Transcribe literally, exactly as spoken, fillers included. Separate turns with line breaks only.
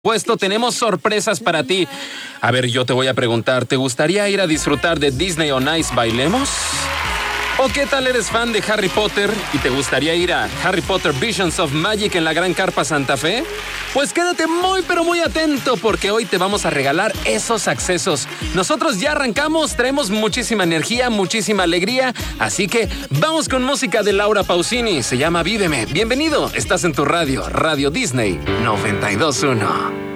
Puesto, tenemos sorpresas para ti. A ver, yo te voy a preguntar, ¿te gustaría ir a disfrutar de Disney on Ice Bailemos? ¿O qué tal eres fan de Harry Potter y te gustaría ir a Harry Potter Visions of Magic en la Gran Carpa Santa Fe? Pues quédate muy pero muy atento porque hoy te vamos a regalar esos accesos. Nosotros ya arrancamos, traemos muchísima energía, muchísima alegría, así que vamos con música de Laura Pausini, se llama Víveme. Bienvenido, estás en tu radio, Radio Disney noventa y dos punto uno.